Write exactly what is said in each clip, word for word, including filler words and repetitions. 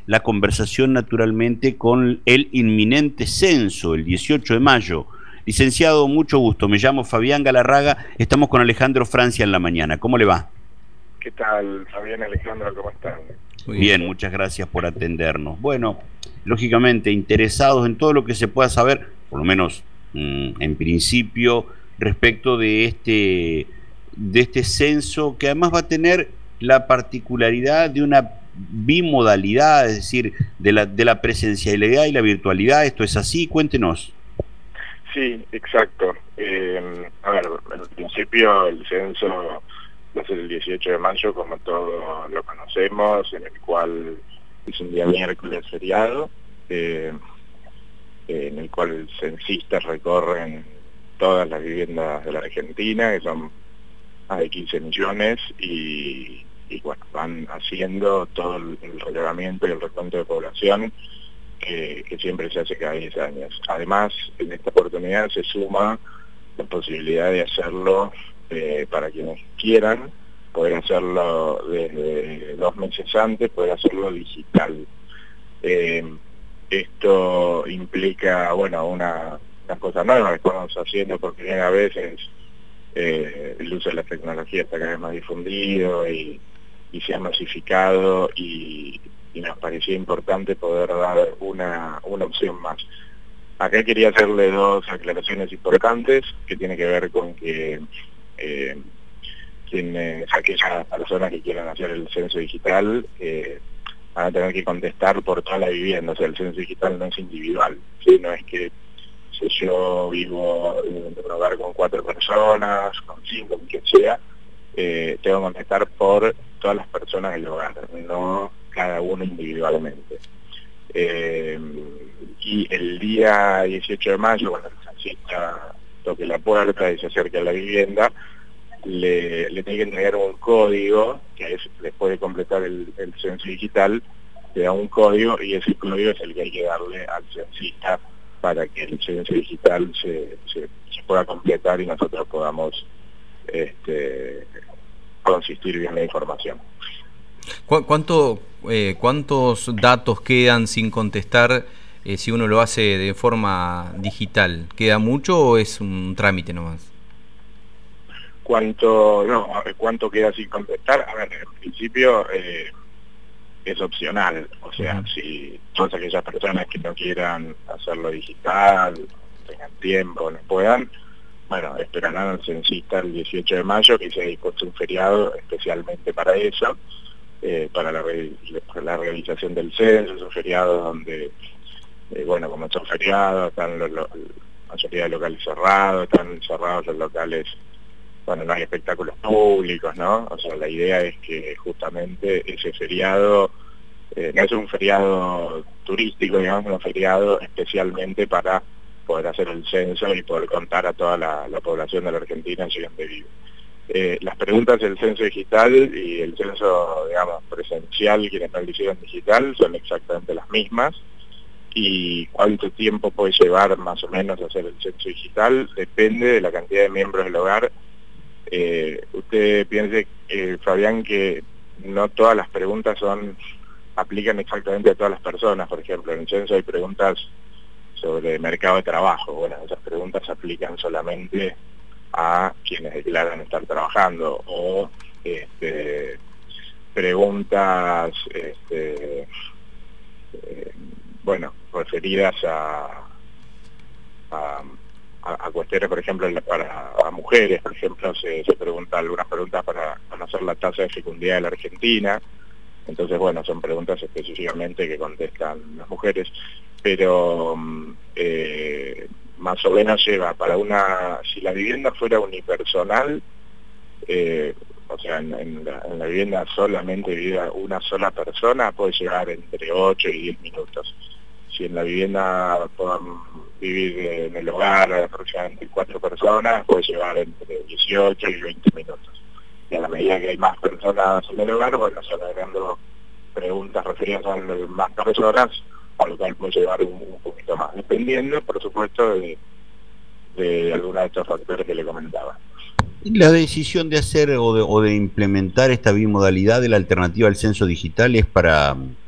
la conversación naturalmente con el inminente censo, el dieciocho de mayo. Licenciado, mucho gusto, me llamo Fabián Galarraga, estamos con Alejandro Francia en la mañana. ¿Cómo le va? ¿Qué tal, Fabián, Alejandro? ¿Cómo están? Bien, muchas gracias por atendernos. Bueno, lógicamente interesados en todo lo que se pueda saber, por lo menos mmm, en principio, respecto de este, de este censo, que además va a tener la particularidad de una bimodalidad, es decir, de la, de la presencialidad y la virtualidad. ¿Esto es así? Cuéntenos. Sí, exacto. Eh, a ver, en principio el censo va a ser el dieciocho de mayo, como todos lo conocemos, en el cual es un día miércoles feriado, eh, en el cual censistas recorren todas las viviendas de la Argentina, que son más de quince millones, y, y bueno, van haciendo todo el, el relevamiento y el recuento de población que, que siempre se hace cada diez años. Además, en esta oportunidad se suma la posibilidad de hacerlo eh, para quienes quieran, poder hacerlo desde dos meses antes, poder hacerlo digital. Eh, esto implica, bueno, una, una cosa nueva que estamos haciendo por primera vez, es eh, el uso de la tecnología está cada vez más difundido y, y se ha masificado, y, y nos parecía importante poder dar una, una opción más. Acá quería hacerle dos aclaraciones importantes, que tiene que ver con que eh, quienes, aquellas personas que quieran hacer el censo digital eh, van a tener que contestar por toda la vivienda. O sea, el censo digital no es individual, ¿sí? No es que si yo vivo en un hogar con cuatro personas, con cinco, con quien sea, eh, tengo que contestar por todas las personas del hogar, no cada uno individualmente. Eh, y el día dieciocho de mayo, cuando el censista toque la puerta y se acerque a la vivienda, le, le tiene que entregar un código, que es, después de completar el, el censo digital, le da un código, y ese código es el que hay que darle al censista para que el censo digital se, se, se pueda completar y nosotros podamos este, consistir bien la información. ¿Cuánto, eh, ¿Cuántos datos quedan sin contestar eh, si uno lo hace de forma digital? ¿Queda mucho o es un trámite nomás? ¿Cuánto, no, cuánto queda sin contestar? A ver, en principio eh, es opcional. O sea, uh-huh. Si todas aquellas personas que no quieran hacerlo digital, tengan tiempo, no puedan, bueno, esperarán al censista el dieciocho de mayo, que se ha dispuesto un feriado especialmente para eso. Eh, para la, re la realización del censo. Es un feriado donde, eh, bueno, como son feriados, están los, los, la mayoría de locales cerrados, están cerrados los locales, bueno, no hay espectáculos públicos, ¿no? O sea, la idea es que justamente ese feriado, eh, no es un feriado turístico, digamos, un feriado especialmente para poder hacer el censo y poder contar a toda la, la población de la Argentina allí donde vive. Eh, las preguntas del censo digital y el censo, digamos, presencial, quienes no lo hicieron digital, son exactamente las mismas. Y cuánto tiempo puede llevar más o menos hacer el censo digital depende de la cantidad de miembros del hogar. Eh, usted piense, eh, Fabián, que no todas las preguntas son aplican exactamente a todas las personas. Por ejemplo, en el censo hay preguntas sobre mercado de trabajo. Bueno, esas preguntas aplican solamente a quienes declaran estar trabajando, o este, preguntas este, eh, bueno, referidas a, a, a cuestiones, por ejemplo, para a mujeres. Por ejemplo, se, se pregunta algunas preguntas para conocer la tasa de fecundidad de la Argentina. Entonces, bueno, son preguntas específicamente que contestan las mujeres, pero eh, más o menos lleva para una, si la vivienda fuera unipersonal, eh, o sea, en, en, la, en la vivienda solamente vive una sola persona, puede llevar entre ocho y diez minutos. Si en la vivienda puedan vivir en el hogar aproximadamente cuatro personas, puede llevar entre dieciocho y veinte minutos. Y a la medida que hay más personas en el hogar, bueno, se van agregando preguntas referidas a más personas, a lo cual puede llevar un, un poquito más, dependiendo, por supuesto, de, de algunos de estos factores que le comentaba. La decisión de hacer o de, o de implementar esta bimodalidad de la alternativa al censo digital es para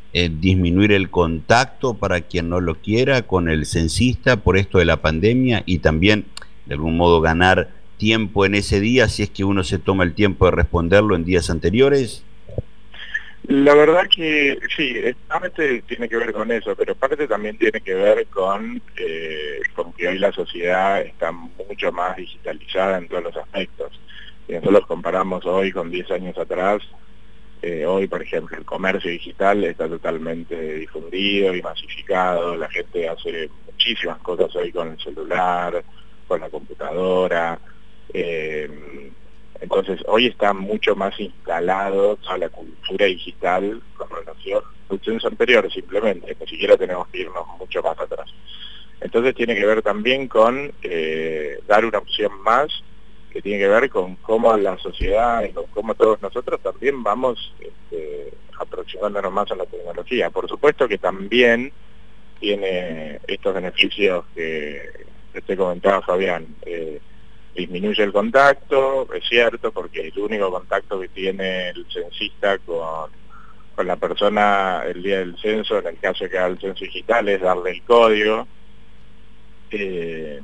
eh, disminuir el contacto para quien no lo quiera con el censista por esto de la pandemia y también de algún modo ganar tiempo en ese día si es que uno se toma el tiempo de responderlo en días anteriores? La verdad que sí, parte tiene que ver con eso, pero parte también tiene que ver con, eh, con que hoy la sociedad está mucho más digitalizada en todos los aspectos. Si nosotros comparamos hoy con diez años atrás, eh, hoy por ejemplo el comercio digital está totalmente difundido y masificado, la gente hace muchísimas cosas hoy con el celular, con la computadora, eh, entonces hoy está mucho más instalado toda la cultura digital con relación al censo anterior simplemente, ni siquiera tenemos que irnos mucho más atrás. Entonces tiene que ver también con eh, dar una opción más que tiene que ver con cómo la sociedad y con cómo todos nosotros también vamos este, aproximándonos más a la tecnología. Por supuesto que también tiene estos beneficios que te comentaba Fabián, eh, disminuye el contacto, es cierto, porque el único contacto que tiene el censista con, con la persona el día del censo, en el caso de que haga el censo digital, es darle el código. Eh,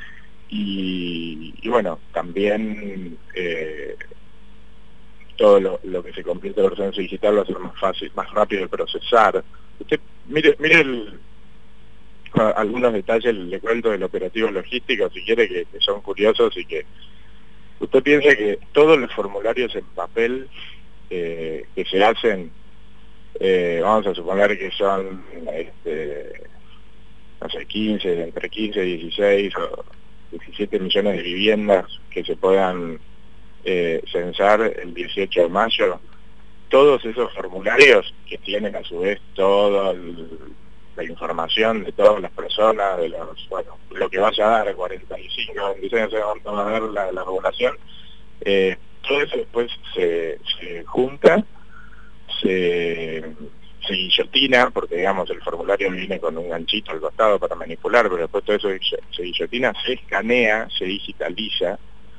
y, y bueno, también eh, todo lo, lo que se convierte en el censo digital va a ser más fácil, más rápido de procesar. Usted mire, mire el, algunos detalles le cuento del operativo logístico si quiere, que, que son curiosos y que usted piensa que todos los formularios en papel eh, que se hacen, eh, vamos a suponer que son este, no sé, quince, entre quince y dieciséis o diecisiete millones de viviendas que se puedan eh, censar el dieciocho de mayo, todos esos formularios que tienen a su vez todo el, la información de todas las personas, de los, bueno, lo que vaya a dar cuarenta y cinco, veintiséis, no sé cuánto va a dar la, la población, eh, todo eso después se, se junta, se, se guillotina, porque digamos el formulario viene con un ganchito al costado para manipular, pero después todo eso se guillotina, se escanea, se digitaliza,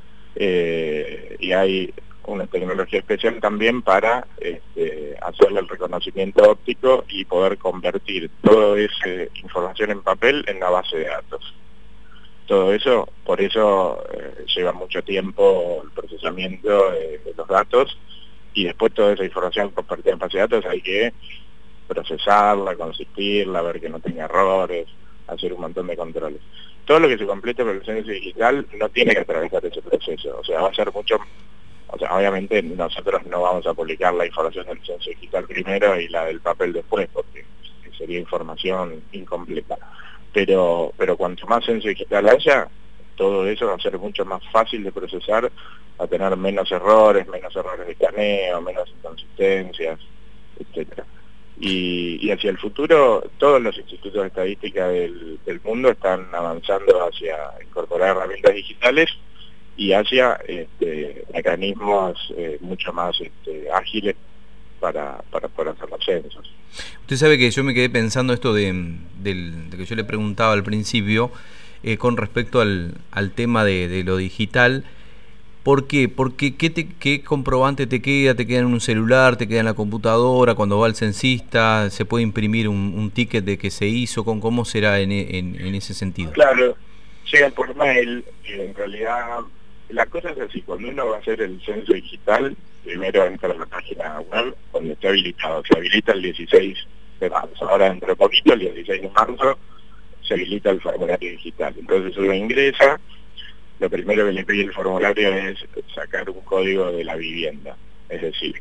eh, y hay una tecnología especial también para este, hacerle el reconocimiento óptico y poder convertir toda esa información en papel en una base de datos. Todo eso, por eso eh, lleva mucho tiempo el procesamiento de, de los datos, y después toda esa información convertida en base de datos hay que procesarla, consistirla, ver que no tenga errores, hacer un montón de controles. Todo lo que se complete por el censo digital no tiene que atravesar ese proceso, o sea, va a ser mucho. O sea, obviamente nosotros no vamos a publicar la información del censo digital primero y la del papel después, porque sería información incompleta. Pero, pero cuanto más censo digital haya, todo eso va a ser mucho más fácil de procesar, va a tener menos errores, menos errores de escaneo, menos inconsistencias, etcétera. Y, y hacia el futuro, todos los institutos de estadística del, del mundo están avanzando hacia incorporar herramientas digitales y hacia este, mecanismos eh, mucho más este, ágiles para, para poder hacer los censos. Usted sabe que yo me quedé pensando esto de, de, de que yo le preguntaba al principio eh, con respecto al, al tema de, de lo digital. ¿Por qué? Porque ¿qué, te, ¿qué comprobante te queda? ¿Te queda en un celular? ¿Te queda en la computadora? Cuando va el censista, ¿se puede imprimir un, un ticket de que se hizo? ¿Con ¿Cómo será en, en, en ese sentido? Claro, llegan por mail, y en realidad la cosa es así: cuando uno va a hacer el censo digital, primero entra a la página web donde está habilitado, se habilita el dieciséis de marzo, ahora dentro de poquito, el dieciséis de marzo, se habilita el formulario digital. Entonces uno ingresa, lo primero que le pide el formulario es sacar un código de la vivienda, es decir,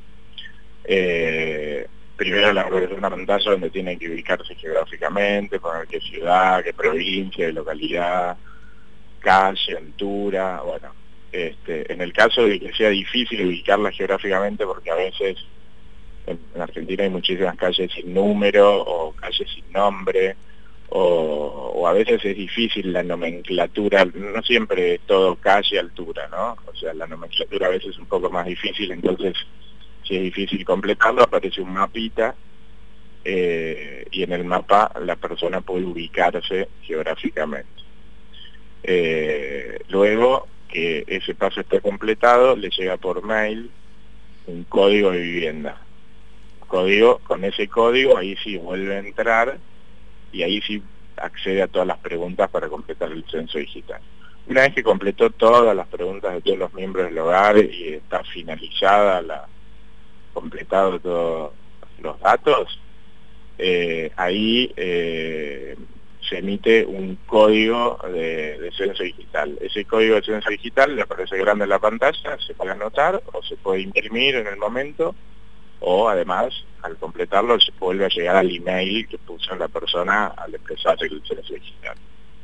eh, primero le aparece una pantalla donde tienen que ubicarse geográficamente, poner qué ciudad, qué provincia, qué localidad, calle, altura, bueno. Este, en el caso de que sea difícil ubicarla geográficamente, porque a veces en, en Argentina hay muchísimas calles sin número o calles sin nombre, o, o a veces es difícil la nomenclatura, no siempre es todo calle, altura, ¿no? O sea, la nomenclatura a veces es un poco más difícil, entonces si es difícil completarlo, aparece un mapita, eh, y en el mapa la persona puede ubicarse geográficamente. Eh, luego que ese paso esté completado, le llega por mail un código de vivienda. código, con ese código ahí sí vuelve a entrar y ahí sí accede a todas las preguntas para completar el censo digital. Una vez que completó todas las preguntas de todos los miembros del hogar y está finalizada la completado todos los datos, eh, ahí eh, se emite un código de, de censo digital. Ese código de censo digital le aparece grande en la pantalla, se puede anotar o se puede imprimir en el momento, o además al completarlo se vuelve a llegar al email que puso la persona al expresarse el censo digital.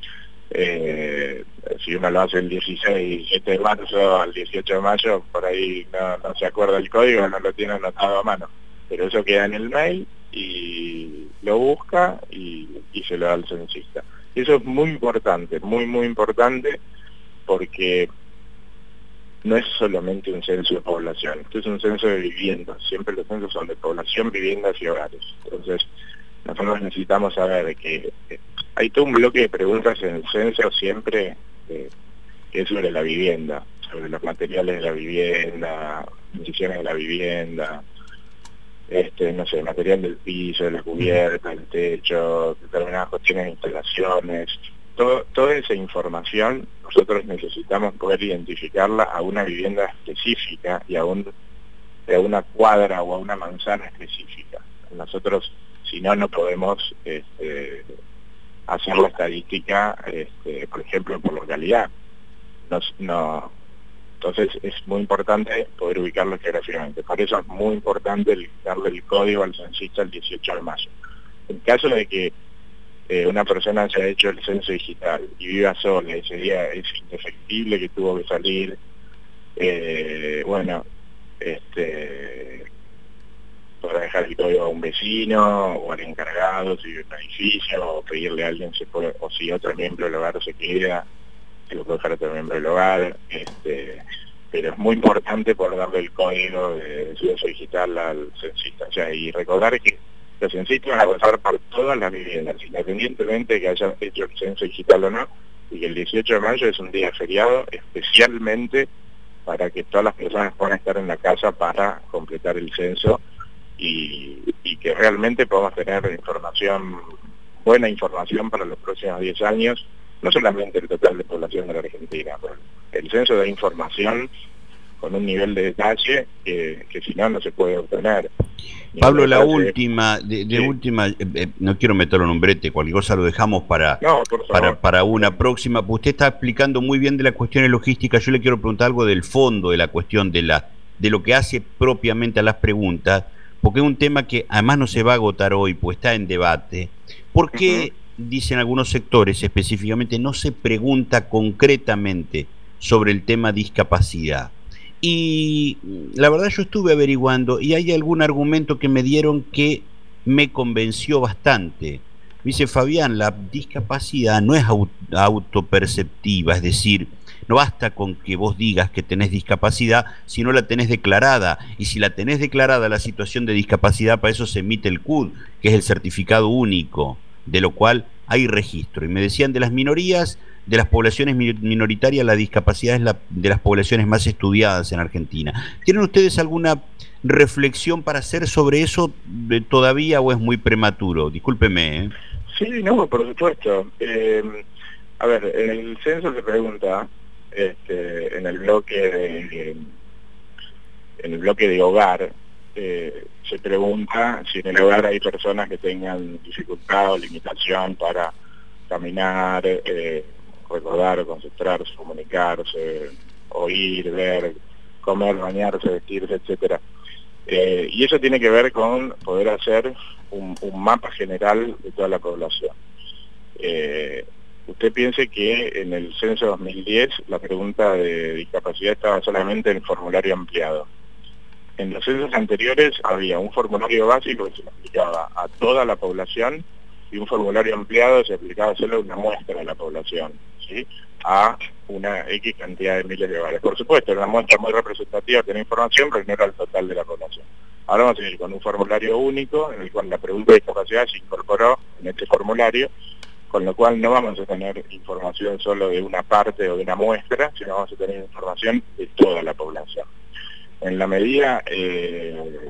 Eh, si uno lo hace el dieciséis, diecisiete de marzo al dieciocho de mayo, por ahí no, no se acuerda el código, no lo tiene anotado a mano, pero eso queda en el mail y lo busca y, y se lo da al censista. Y eso es muy importante, muy muy importante, porque no es solamente un censo de población, esto es un censo de viviendas, siempre los censos son de población, viviendas y hogares. Entonces nosotros necesitamos saber que eh, hay todo un bloque de preguntas en el censo siempre eh, que es sobre la vivienda, sobre los materiales de la vivienda, condiciones de la vivienda, este, no sé, material del piso, de la cubierta, el techo, determinadas cuestiones de instalaciones. Todo, toda esa información nosotros necesitamos poder identificarla a una vivienda específica y a, un, a una cuadra o a una manzana específica. Nosotros, si no, no podemos este, hacer la estadística, este, por ejemplo, por localidad. Nos, no, entonces es muy importante poder ubicarlo geográficamente. Por eso es muy importante el, darle el código al censista el dieciocho de mayo. En caso de que eh, una persona haya hecho el censo digital y viva sola, ese día es indefectible que tuvo que salir, eh, bueno, este... para dejar el código a un vecino o al encargado si vive en un edificio, o pedirle a alguien se puede, o si otro miembro del hogar se queda, se lo puede dejar a otro miembro del hogar, este, pero es muy importante poder darle el código de censo digital al censista. O sea, y recordar que los censistas van a pasar por todas las viviendas, independientemente de que hayan hecho el censo digital o no, y que el dieciocho de mayo es un día feriado especialmente para que todas las personas puedan estar en la casa para completar el censo. Y, y que realmente podamos tener información, buena información para los próximos diez años, no solamente el total de población de la Argentina, pero el censo da información con un nivel de detalle que, que si no, no se puede obtener. Pablo, la última, de, de sí. última, eh, eh, no quiero meterlo en un brete, cualquier cosa lo dejamos para, no, para, para una próxima. Usted está explicando muy bien de las cuestiones logísticas, yo le quiero preguntar algo del fondo de la cuestión, de, la, de lo que hace propiamente a las preguntas, porque es un tema que además no se va a agotar hoy, pues está en debate. ¿Por qué, uh-huh. dicen algunos sectores específicamente, no se pregunta concretamente sobre el tema discapacidad? Y la verdad yo estuve averiguando y hay algún argumento que me dieron que me convenció bastante. Dice Fabián, la discapacidad no es autoperceptiva, es decir, no basta con que vos digas que tenés discapacidad si no la tenés declarada, y si la tenés declarada la situación de discapacidad, para eso se emite el C U D, que es el certificado único, de lo cual hay registro. Y me decían de las minorías, de las poblaciones minoritarias, la discapacidad es la de las poblaciones más estudiadas en Argentina. ¿Tienen ustedes alguna reflexión para hacer sobre eso todavía o es muy prematuro? Discúlpeme, ¿eh? Sí, no, por supuesto. Eh, a ver, en el censo se pregunta, este, en el bloque de, en el bloque de hogar, eh, se pregunta si en el hogar hay personas que tengan dificultad o limitación para caminar, eh, recordar, concentrarse, comunicarse, oír, ver, comer, bañarse, vestirse, etcétera. Eh, y eso tiene que ver con poder hacer un, un mapa general de toda la población. Eh, usted piense que en el censo dos mil diez la pregunta de discapacidad estaba solamente en el formulario ampliado. En los censos anteriores había un formulario básico que se le aplicaba a toda la población y un formulario ampliado se aplicaba solo a una muestra de la población, ¿sí? A una X cantidad de miles de hogares. Por supuesto, era una muestra muy representativa de la información, pero no era el total de la población. Ahora vamos a ir con un formulario único, en el cual la pregunta de discapacidad se incorporó en este formulario, con lo cual no vamos a tener información solo de una parte o de una muestra, sino vamos a tener información de toda la población. En la medida eh,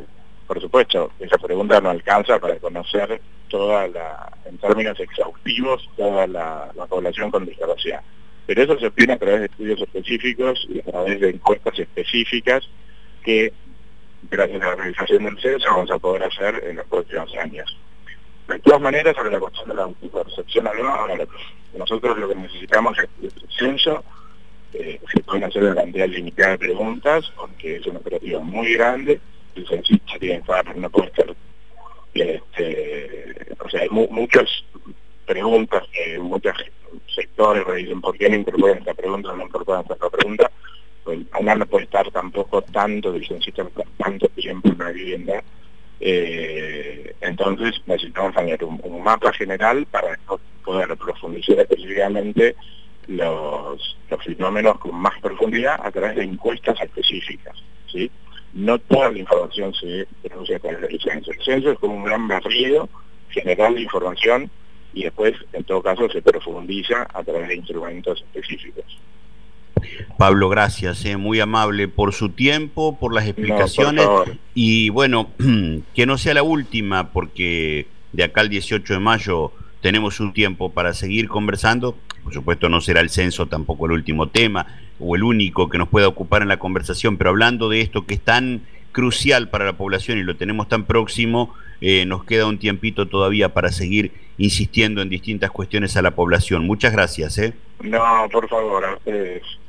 por supuesto, esa pregunta no alcanza para conocer toda la, en términos exhaustivos, toda la, la población con discapacidad. Pero eso se obtiene a través de estudios específicos y a través de encuestas específicas que, gracias a la realización del censo, vamos a poder hacer en los próximos años. De todas maneras, sobre la cuestión de la autopercepción, ahora, nosotros lo que necesitamos es el censo. Eh, se pueden hacer una cantidad limitada de preguntas, porque es una operativa muy grande. El censista tiene que no puede estar, este, o sea, hay mu muchas preguntas que muchos sectores me dicen por qué no incorporan esta pregunta, no incorporan esta pregunta. Pues una no puede estar tampoco tanto del censista tanto tiempo en la vivienda. Eh, entonces necesitamos tener un, un mapa general para poder profundizar específicamente los, los fenómenos con más profundidad a través de encuestas específicas, ¿sí? No toda la información se produce a través del censo. El censo es como un gran barrido general de información y después, en todo caso, se profundiza a través de instrumentos específicos. Pablo, gracias, eh, muy amable por su tiempo, por las explicaciones. No, por y bueno, que no sea la última, porque de acá al dieciocho de mayo tenemos un tiempo para seguir conversando. Por supuesto no será el censo tampoco el último tema o el único que nos pueda ocupar en la conversación, pero hablando de esto que es tan crucial para la población y lo tenemos tan próximo, eh, nos queda un tiempito todavía para seguir insistiendo en distintas cuestiones a la población. Muchas gracias. ¿eh? No, por favor, a ustedes.